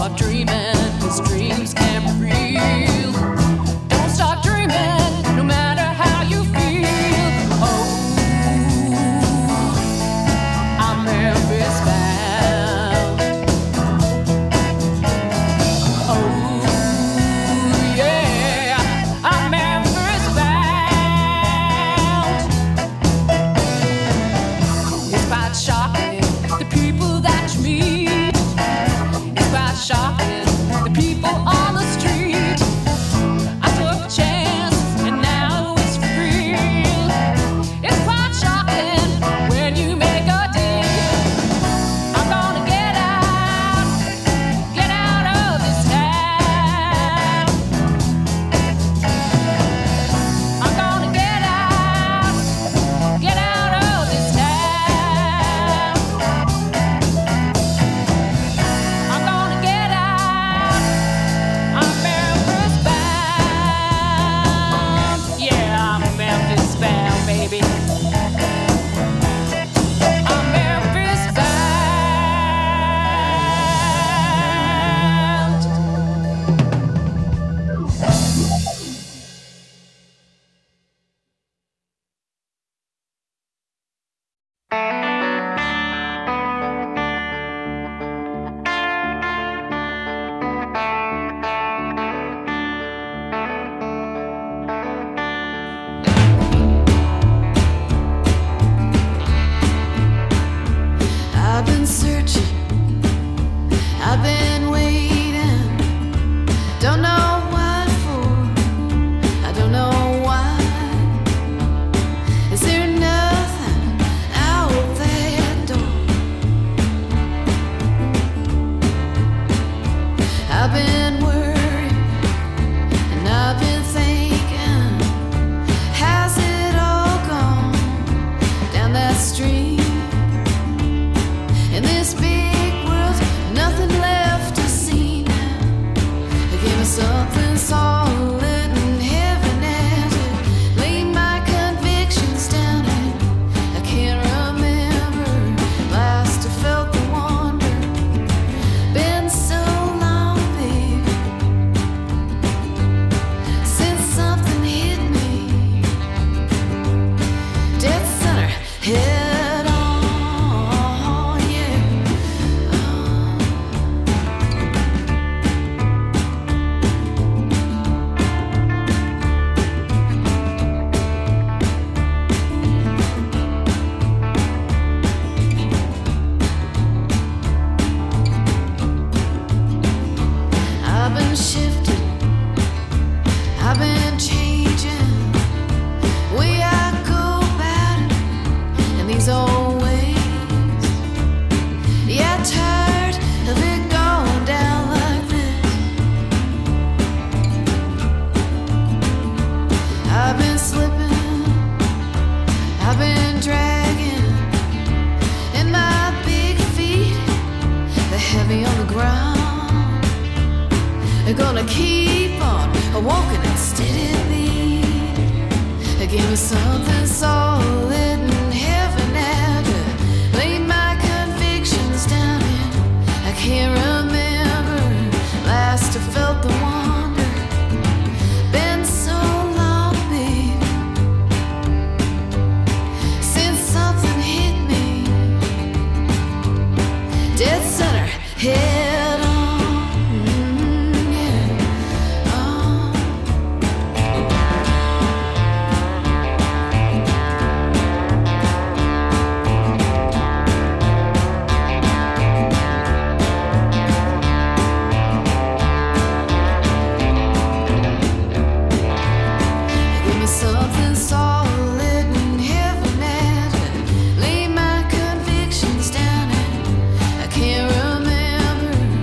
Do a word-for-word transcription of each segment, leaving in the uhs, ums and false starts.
start dreaming, 'cause dreams can be real. Don't stop dreaming, no matter how you feel. Oh, I'm Memphis bound. Oh, yeah, I'm Memphis bound. It's quite shocking, the people that you meet. It's quite shocking, the people on the street. I took a chance and now it's real. It's quite shocking when you make a deal. I'm gonna get out, get out of this town. I'm gonna get out, get out of this town. I'm gonna get out, I'm Memphis bound. Yeah, I'm Memphis bound, baby. I'm Memphis bound. I've been searching, I've been waiting. Don't know what for, I don't know why. Is there nothing out that door? I've been worried and I've been thinking, has it all gone down that street? In this big world, nothing left to see now. Give me something solid and heavy now to lay my convictions down in. I can't remember last I felt the wonder. Been so long, baby, since something hit me dead center, head on, yeah. I've been shifting, I've been changing. Way I go about it in these old ways. Yeah, tired of it going down like this. I've been slipping, I've been dragging, and my big feet, they're heavy on the ground. They're gonna keep on walking at steady beat. Give me something solid and heavy now to lay my convictions down in. I can't remember last I felt the wonder. Been so long, baby, since something hit me dead center, head on. Mm, yeah. Oh. Give me something solid and heavy now to lay my convictions down in. I can't remember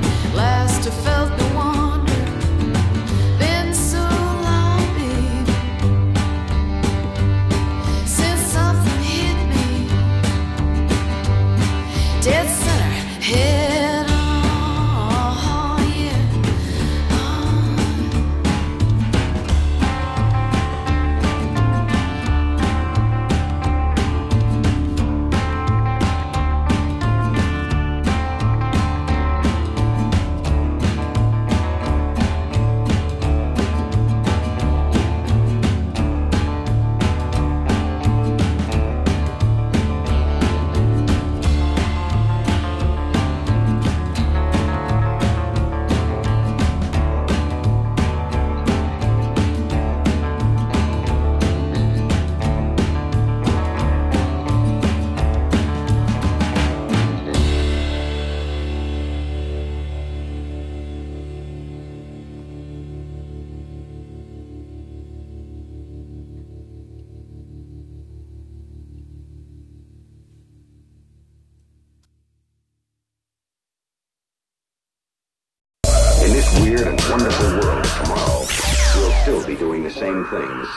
weird and wonderful world of tomorrow, we'll still be doing the same things.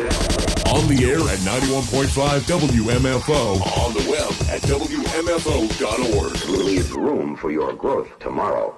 On the air at ninety-one point five W M F O. On the web at W M F O dot org. We'll leave room for your growth tomorrow.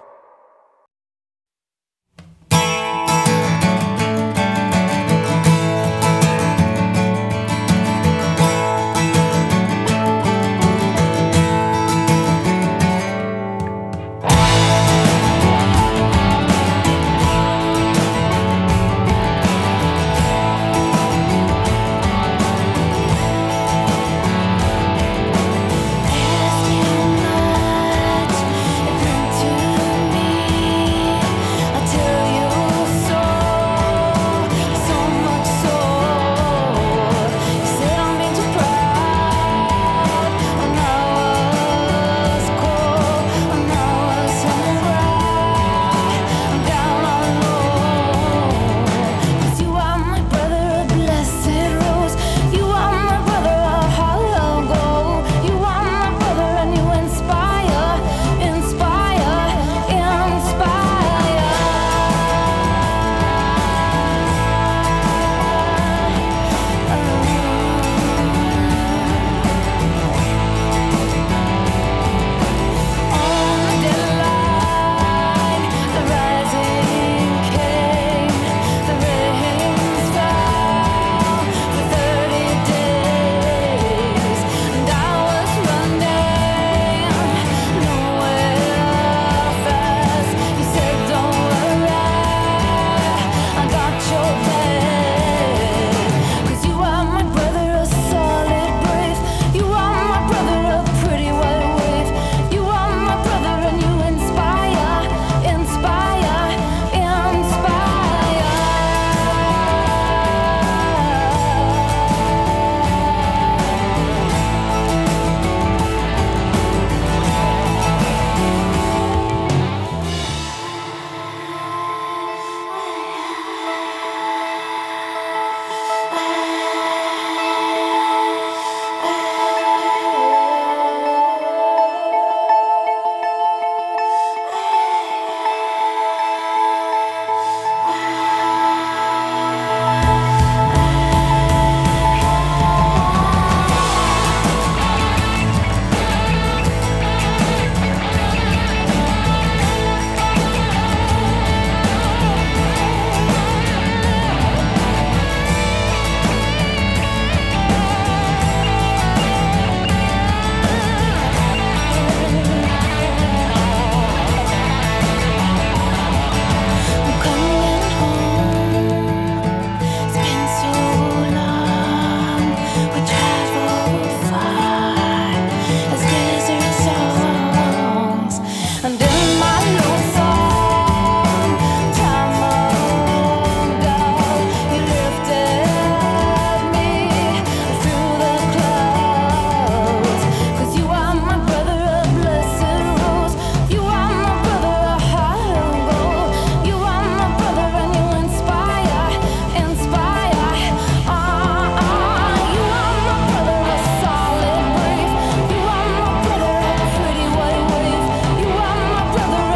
Brother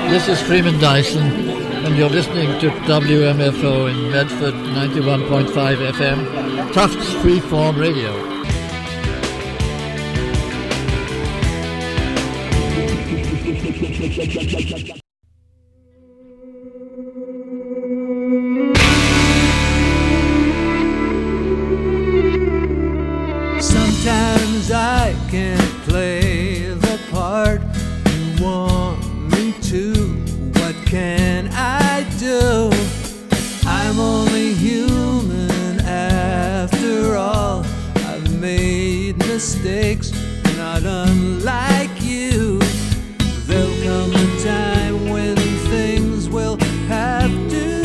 This is Freeman Dyson, and you're listening to W M F O in Medford, ninety-one point five F M, Tufts Freeform Radio. Sometimes I can't play the part you want me to. What can I do? I'm only human after all. I've made mistakes, not unlike you. There'll come a time when things will have to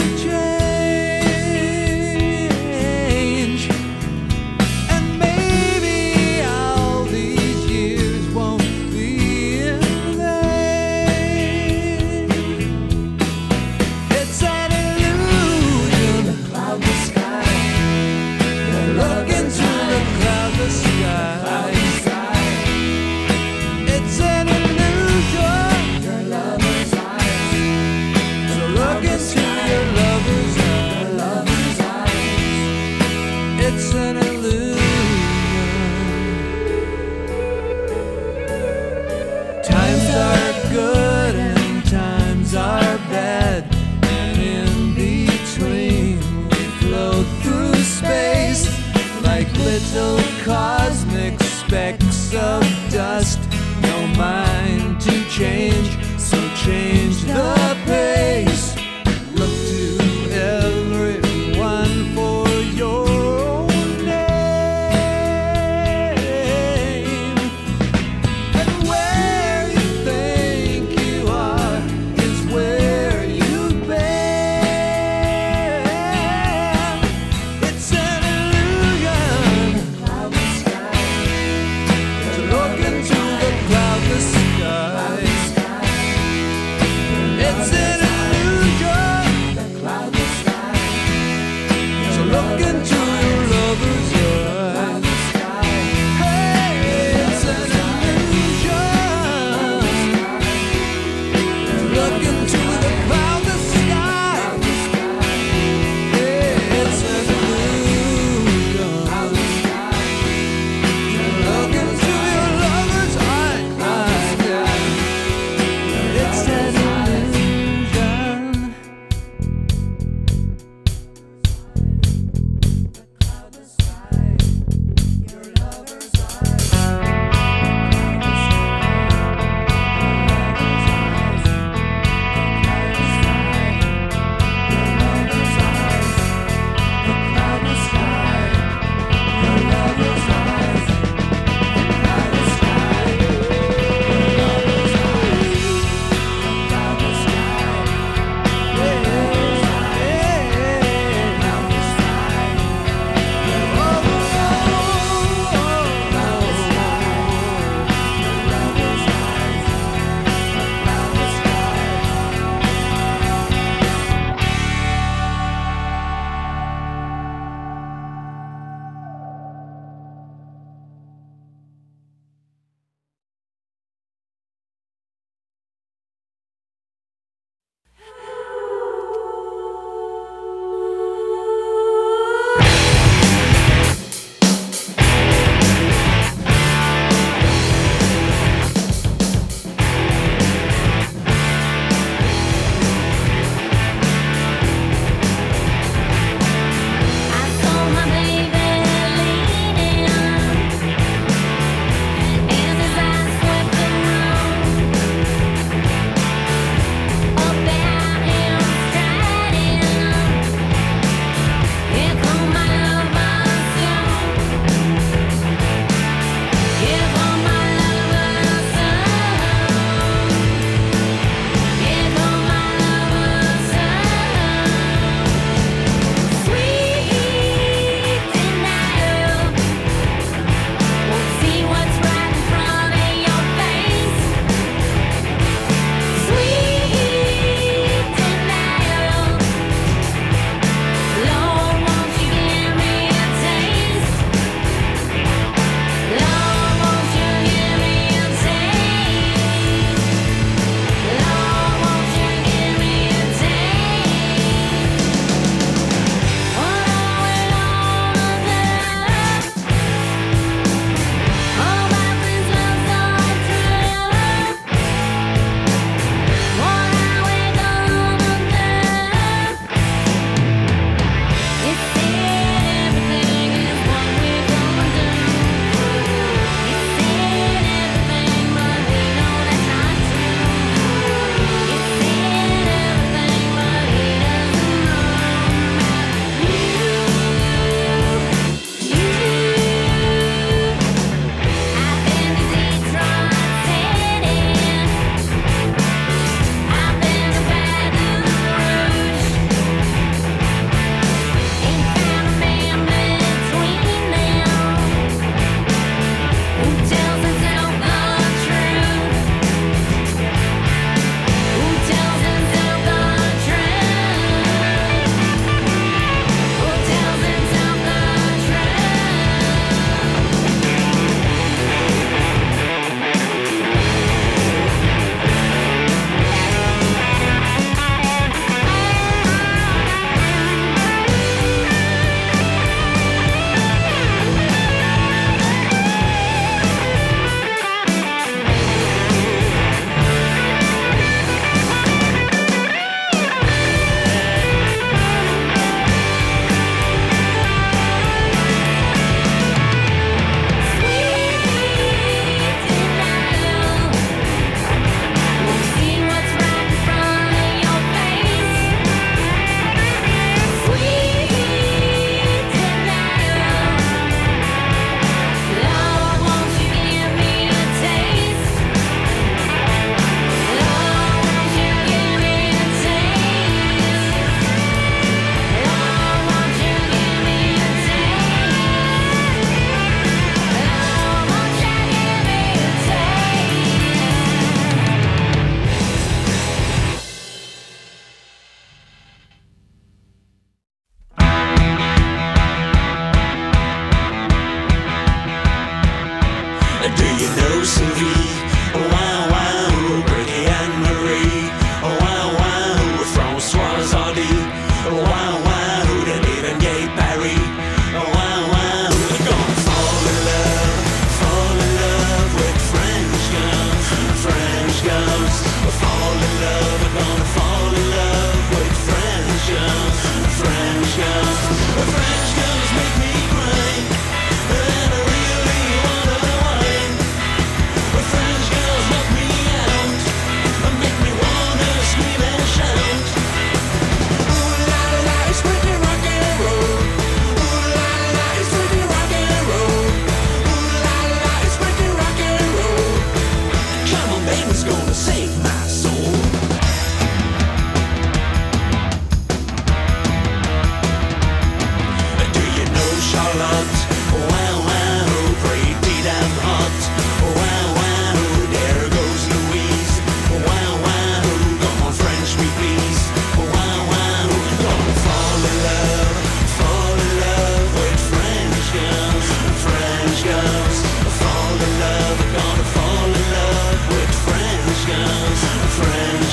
change. And maybe all these years won't be in vain. It's an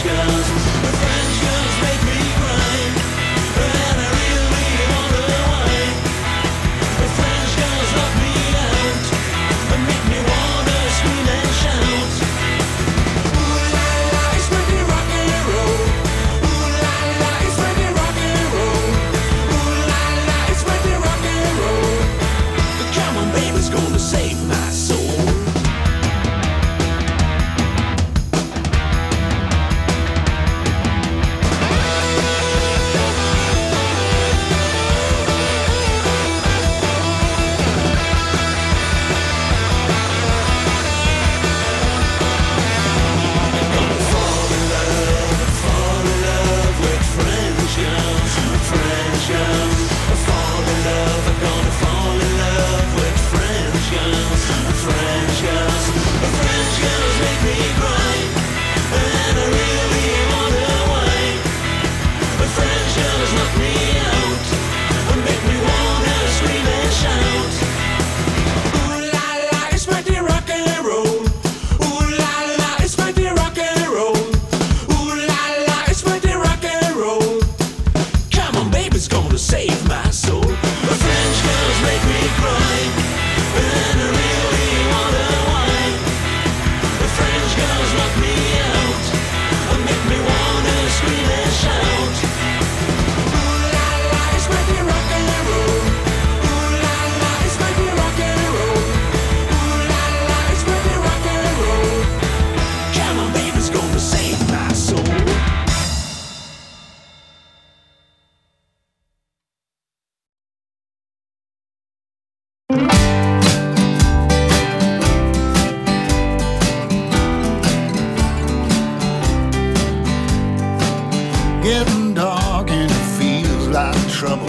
Getting dark and it feels like trouble,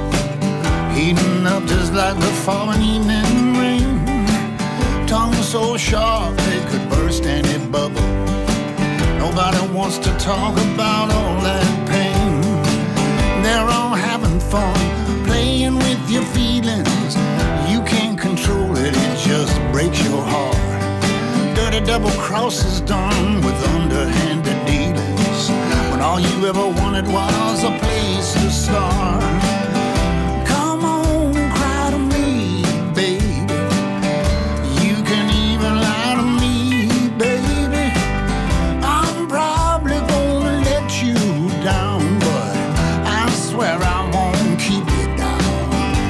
heating up just like the falling evening rain. Tongue so sharp they could burst any bubble. Nobody wants to talk about all that pain. They're all having fun, playing with your feelings. You can't control it, it just breaks your heart. Dirty double crosses done with underhanded dealings, when all you ever wanted was a place to start. Come on, cry to me, baby. You can even lie to me, baby. I'm probably gonna let you down, but I swear I won't keep you down.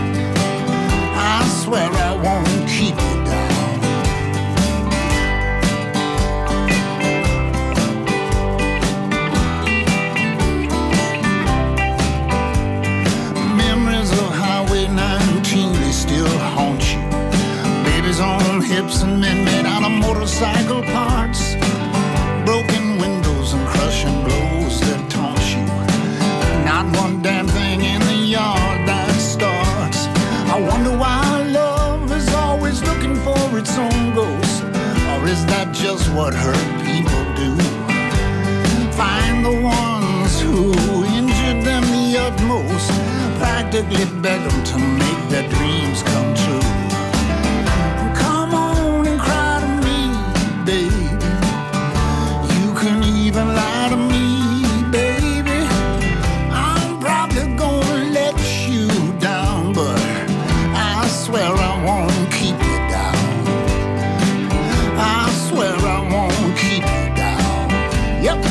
I swear I won't keep you down. On hips and men made out of motorcycle parts, broken windows and crushing blows that taunt you. Not one damn thing in the yard that starts. I wonder why love is always looking for its own ghost, or is that just what hurt people do? Find the ones who injured them the utmost, practically beg them to make their dreams come true. Even lie to me, baby. I'm probably gonna let you down, but I swear I won't keep you down. I swear I won't keep you down. Yep.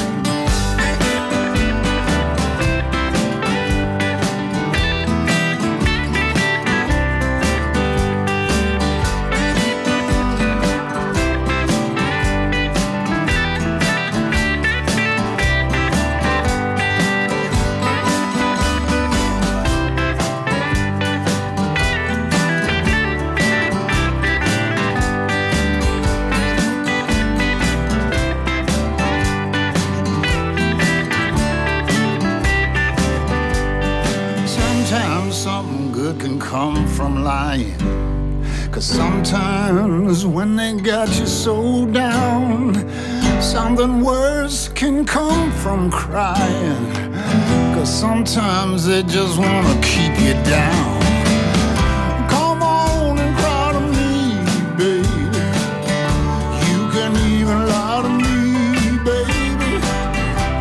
Something good can come from lying, 'cause sometimes when they got you so down, something worse can come from crying, 'cause sometimes they just wanna keep you down. Come on and cry to me, baby. You can even lie to me, baby.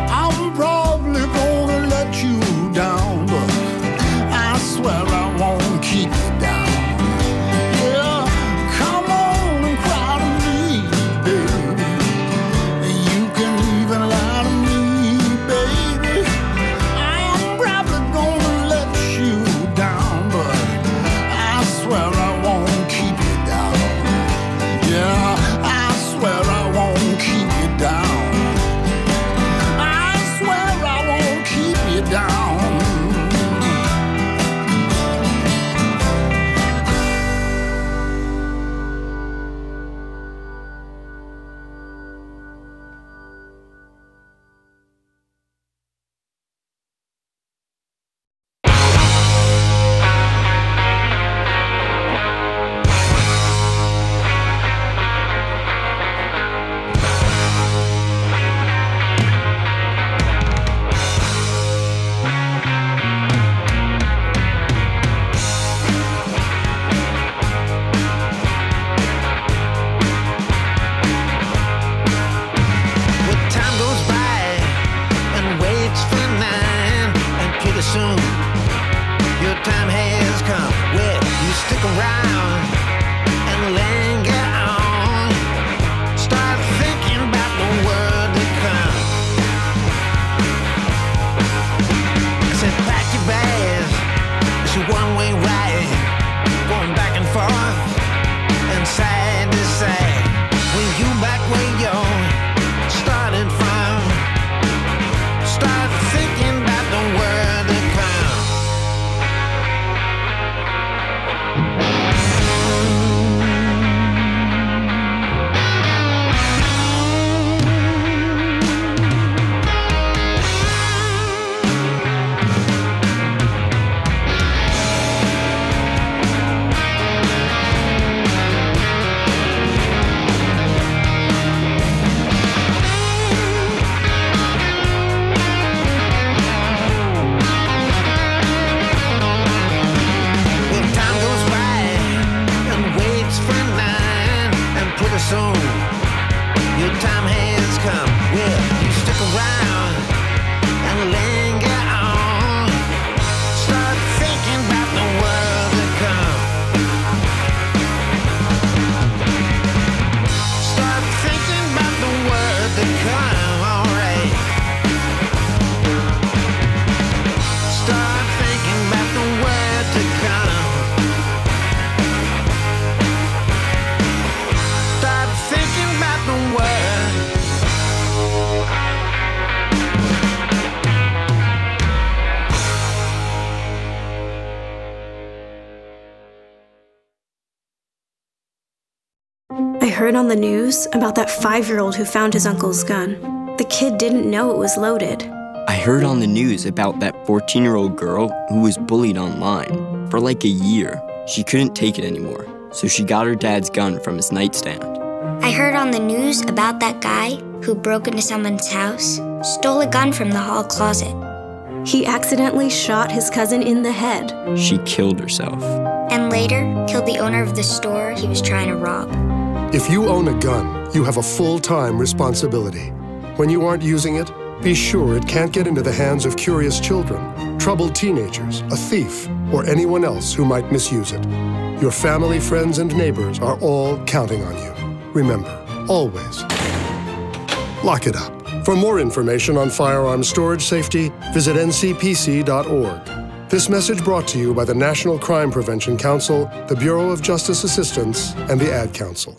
heard on the news about that five-year-old who found his uncle's gun. The kid didn't know it was loaded. I heard on the news about that fourteen-year-old girl who was bullied online for like a year. She couldn't take it anymore, so she got her dad's gun from his nightstand. I heard on the news about that guy who broke into someone's house, stole a gun from the hall closet. He accidentally shot his cousin in the head. She killed herself. And later, killed the owner of the store he was trying to rob. If you own a gun, you have a full-time responsibility. When you aren't using it, be sure it can't get into the hands of curious children, troubled teenagers, a thief, or anyone else who might misuse it. Your family, friends, and neighbors are all counting on you. Remember, always, lock it up. For more information on firearms storage safety, visit N C P C dot org. This message brought to you by the National Crime Prevention Council, the Bureau of Justice Assistance, and the Ad Council.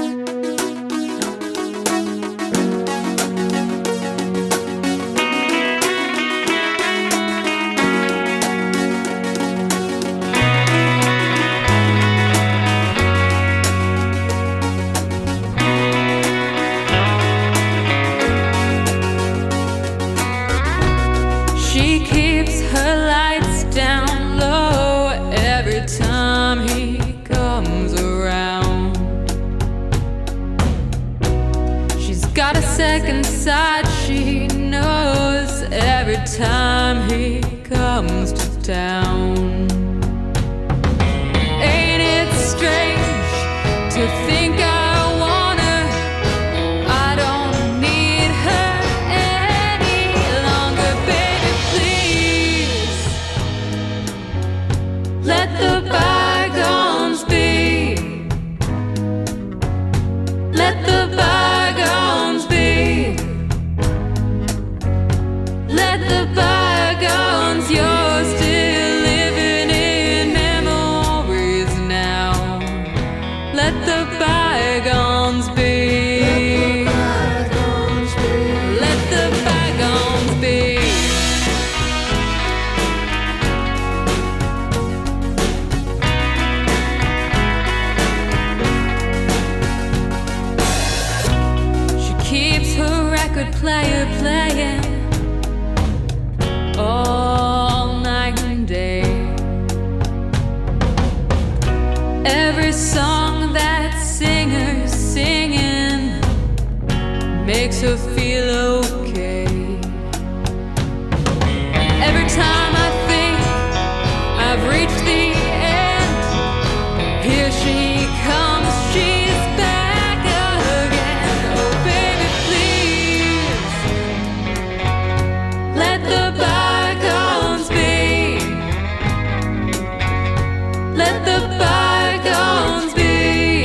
Second side, she knows every time he comes to town. Ain't it strange to think I want her? I don't need her any longer, baby, please. Let the bygones be. Let the bygones be. Let the bygones, you're still living in memories now. Let the bygones be. Let the bygones be. She keeps her record player playing all night and day. Every song that singer's singing makes her feel okay. Every time I think I've reached the end, here she comes, she's back again. Oh baby, please, let the bygones be. Let the bygones be.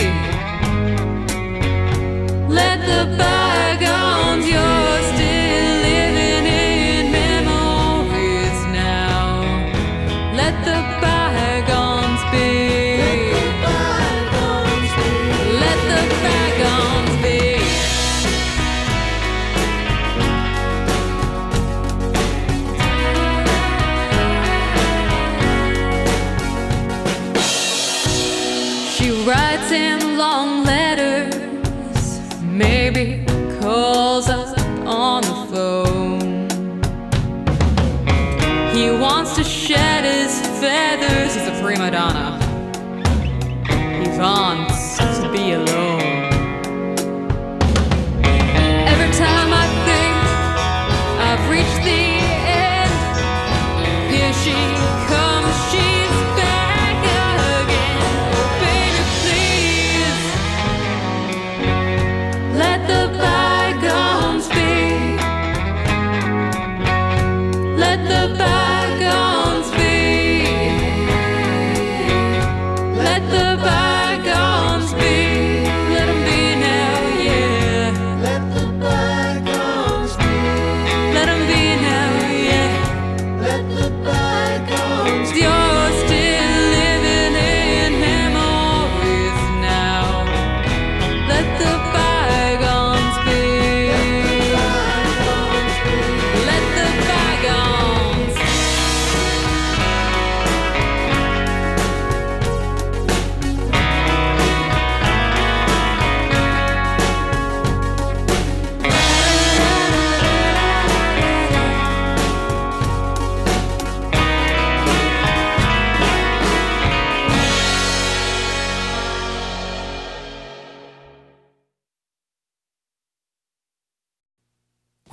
Let the bygones, you're still living in memories now. Let the bygones be. Let the bygones be. She writes in long letters, maybe calls up on the phone. He wants to shed his feathers, he's a prima donna. He wants to be alone. Every time I think I've reached the end, here she comes, she's back again. Oh baby, please, let the bygones be. Let the bygones be. Let the bygones be.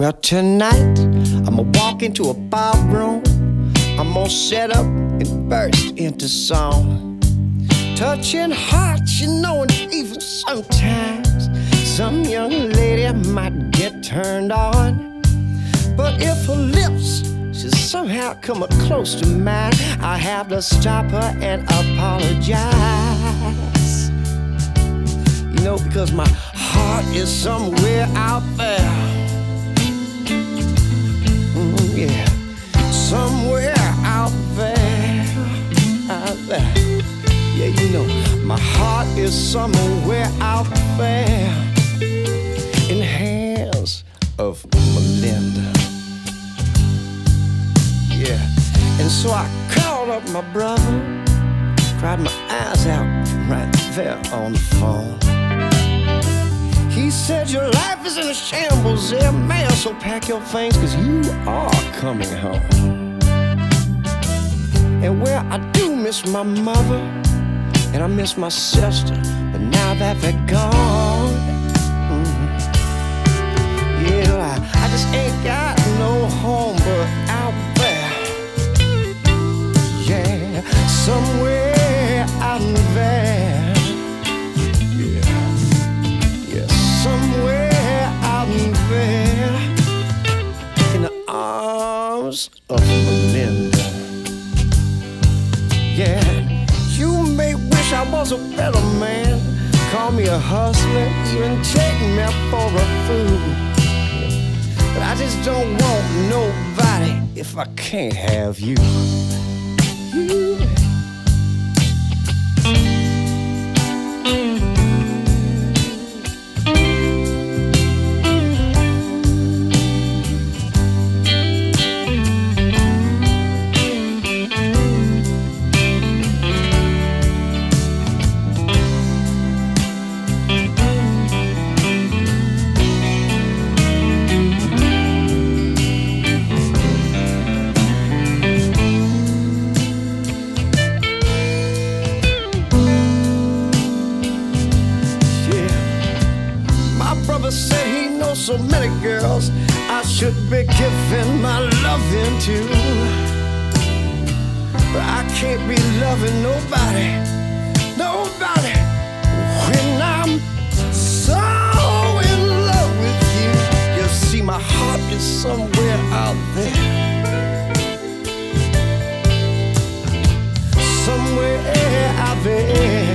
Well, tonight I'm gonna walk into a ballroom. I'm gonna set up and burst into song. Touching hearts, you know, and even sometimes some young lady might get turned on. But if her lips should somehow come up close to mine, I have to stop her and apologize. You know, because my heart is somewhere out there. Mm, yeah, somewhere out there, out there. Yeah, you know, my heart is somewhere out there in the hands of Melinda. Yeah, and so I called up my brother, cried my eyes out right there on the phone. He said, your life is in a shambles there, man, so pack your things, cause you are coming home. And well, I do miss my mother, and I miss my sister, but now that they're gone, mm-hmm. Yeah, I, I just ain't got no home but out there. Yeah, somewhere out there. Yeah, yeah, somewhere out there in the arms of Melinda. Yeah, you may wish I was a better man, call me a hustler, even take me for a fool. But I just don't want nobody if I can't have you. You. So many girls I should be giving my loving to, but I can't be loving nobody, nobody when I'm so in love with you. You see, my heart is somewhere out there, somewhere out there.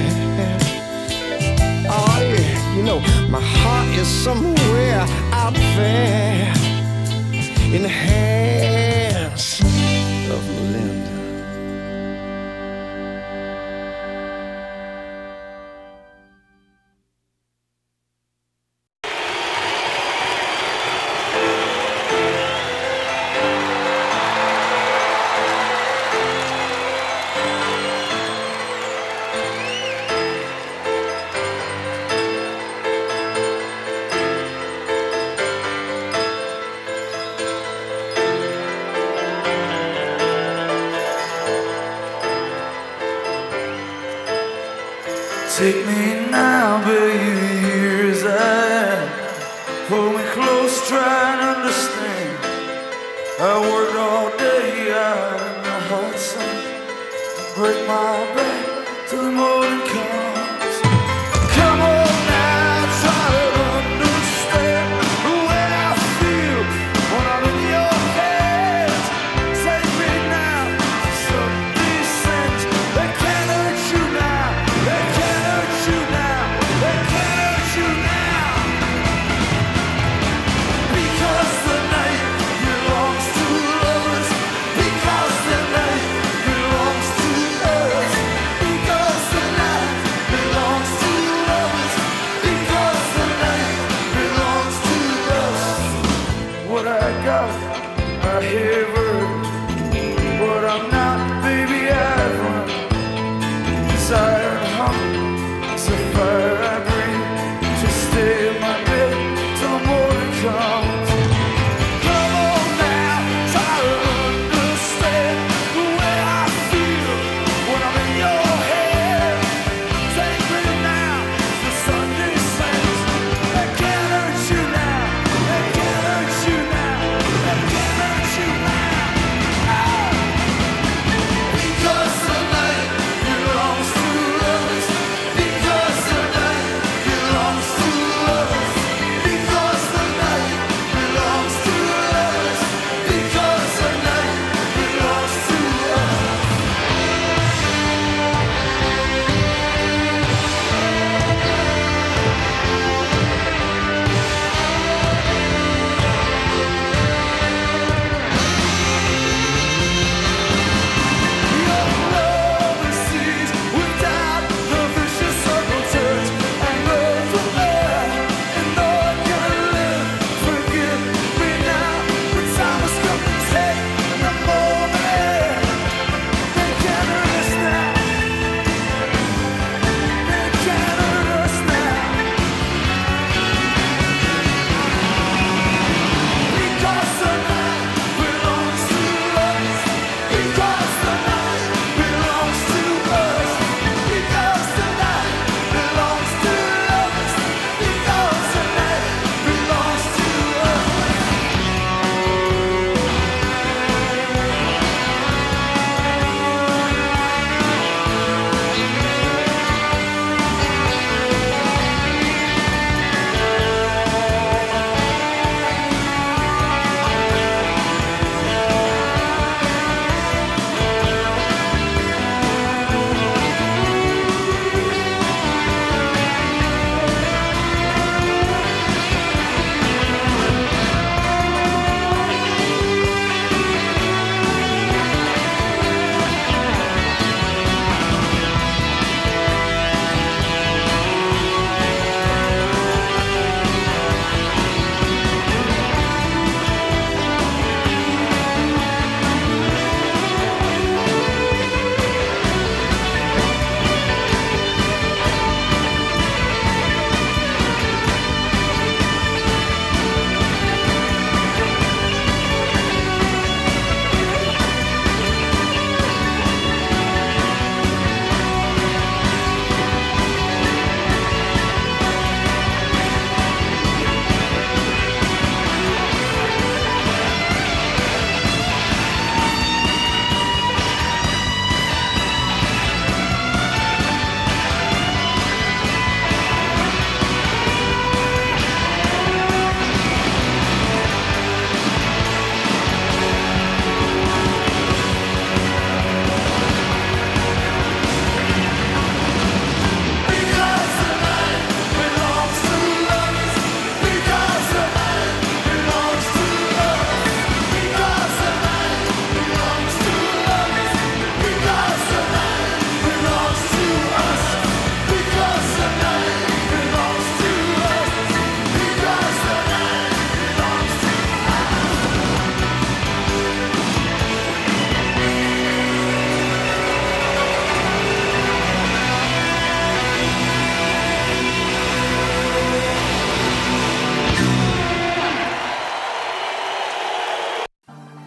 Oh yeah, you know, my heart is somewhere out there in the hands of Melinda. Take me now, baby, here's I hold me close, try and understand. I worked all day out in the hot sun, break my back till the morning comes. Come on now, try to understand the way I feel when I'm in your hands. Take me now to some descent that can't hurt you now, that can't hurt you now, that can't hurt you now. Because the night belongs to lovers, because the night belongs to us, because the night belongs to lovers, because the night belongs to us. What I got, I have earned. What I'm not, baby, I've run. Desire and hunger, it's a fire I breathe to stay in my bed till the morning comes. Come on now, try to understand the way I feel when I'm in your head. Take me now, the sun descends. That can't hurt you now, that can't hurt you now.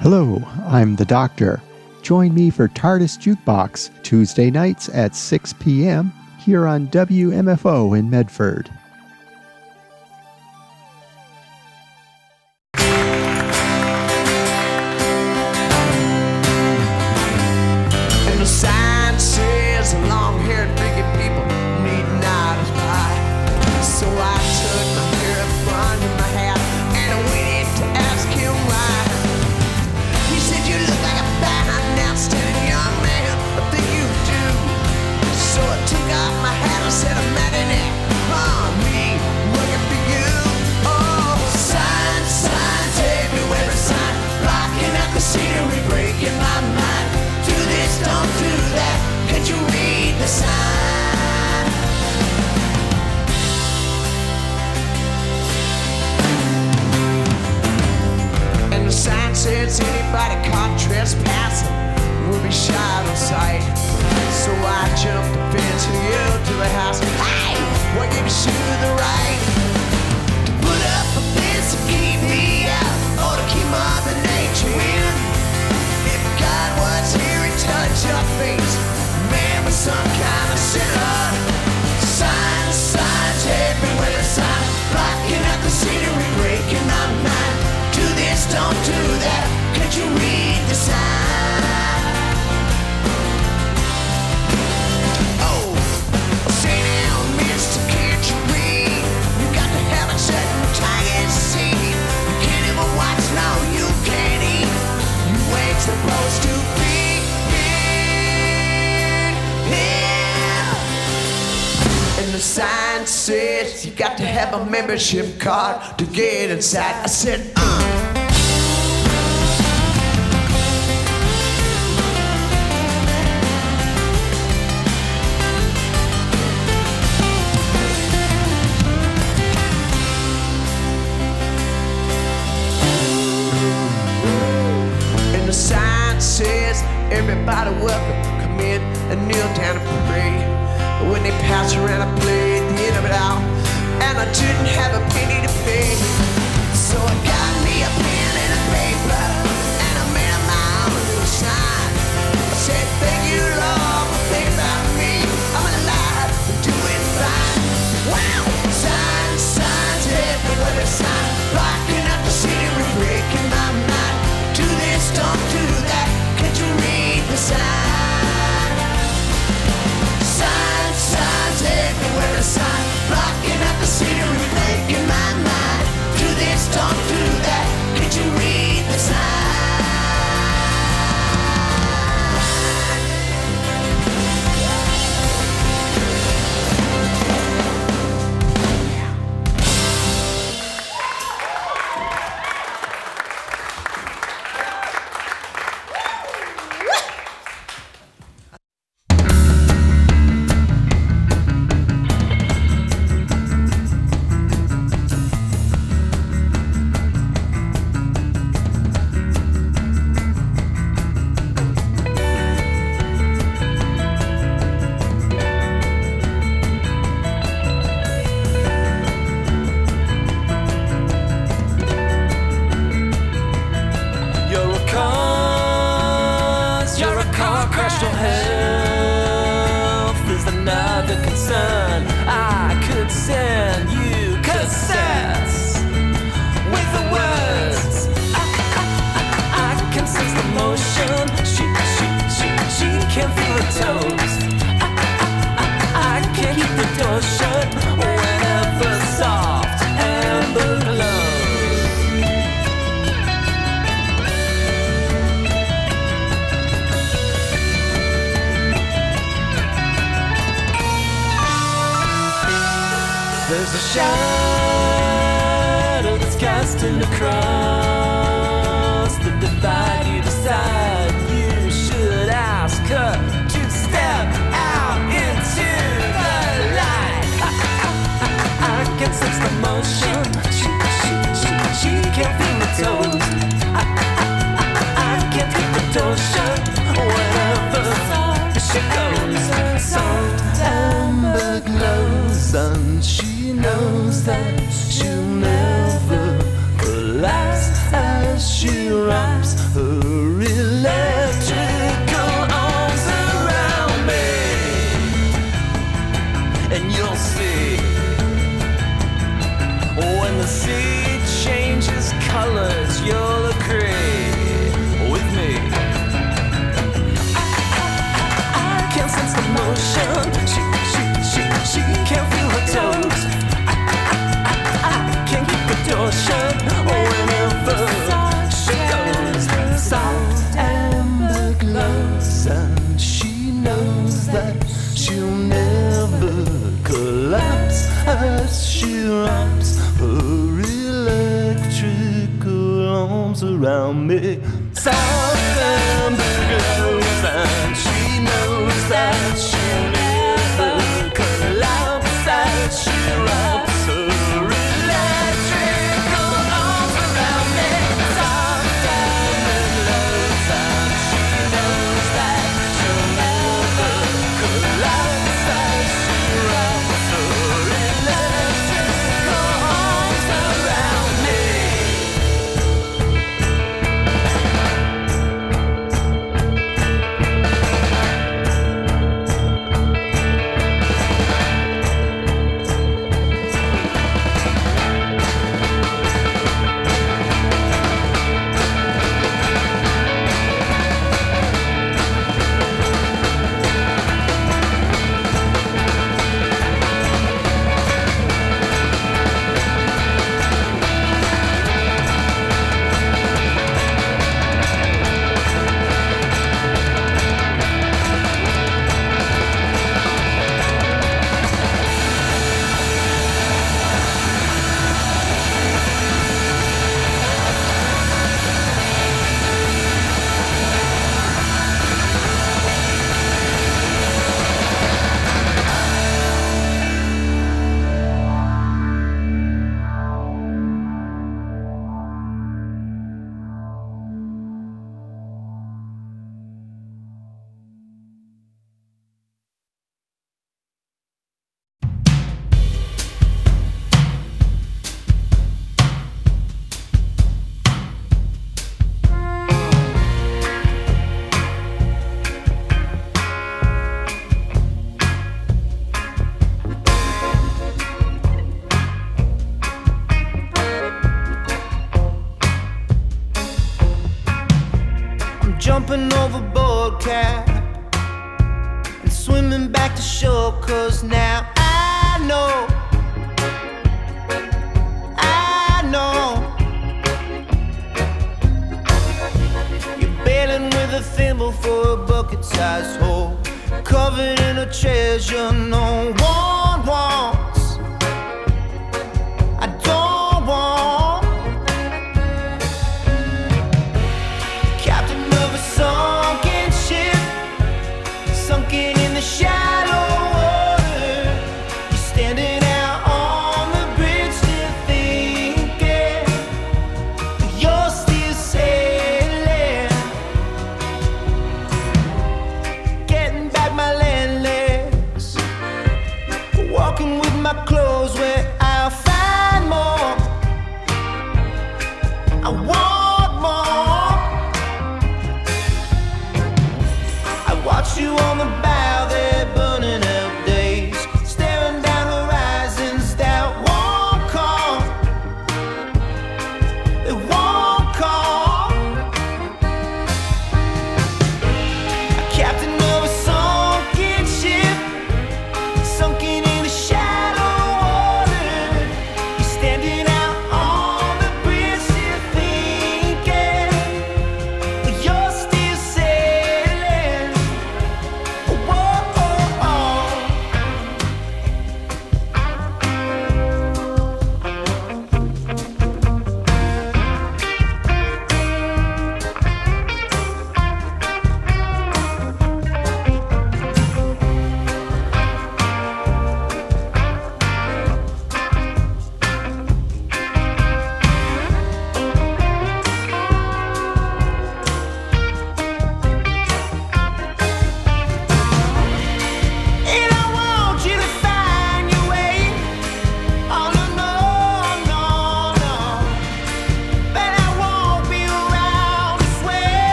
Hello, I'm the Doctor. Join me for TARDIS Jukebox Tuesday nights at six p.m. here on W M F O in Medford. And the sign says long-haired biggie people need not apply. So I took my hair up under my hat and I went in to ask him why. He said, you look like a fine, outstanding young man. I think you do. So I took off my hat and said, imagine it, huh, me working for you. Oh, signs, signs everywhere, a sign blocking out the scenery, breaking my mind. Do this, don't do that. Can't you read the sign? And the sign says anybody caught trespassing will be shot on sight. So I jumped the fence and yelled to the house, hey, what gave you shoe the right to put up a fence to keep me out or to keep Mother Nature in? If God was here, he'd touch your face, man, with some kind of sinner. Signs, signs everywhere, a sign blocking out the scenery, breaking my mind. Do this, don't do that. Can't you read the sign? Oh, say now, mister, can't you read? You got to have a certain tiger seed. You can't even watch, no, you can't eat. You ain't supposed to be in here. And the sign says you got to have a membership card to get inside. I said, uh. And the sign says everybody welcome, come in and kneel down and pray. But when they pass around, I played the end of it all, and I didn't have a penny to pay. So I got me a pen and a paper, and I made up my own little sign. I said, thank you, Lord, for thinking about me. I'm alive and doing fine. Wow! Signs, signs everywhere, the sign blocking out the scenery, breaking my mind. Do this, don't do that. Can't you read the sign? Signs, signs everywhere, a sign blocking out the scenery, breaking my mind. Do this, don't do that. Can't you read the sign? You're a cause, you're a car crash. Your health is another concern. I could send you cassettes with the words. I, I, I, I can sense the motion. She, she, she, she can feel her toes. I, I, I, I can't keep the door shut whenever soft amber glows. There's a shadow that's casting across the divide. You decide you should ask her to step out into the light. I, I, I, I can sense the motion. She, she, she, she can't feel the toes. I, I, I, I can't keep the door shut whenever she goes. Soft amber glows, and she knows that she'll never collapse. around me. September glows and she knows that she'll never collapse as she wraps her electrical arms around me. September glows and she knows that she'll never collapse as she wraps her electrical arms around me. Jumping overboard, cat, and swimming back to shore, 'cause now I know, I know you're bailing with a thimble for a bucket-sized hole, covered in a treasure no one wants.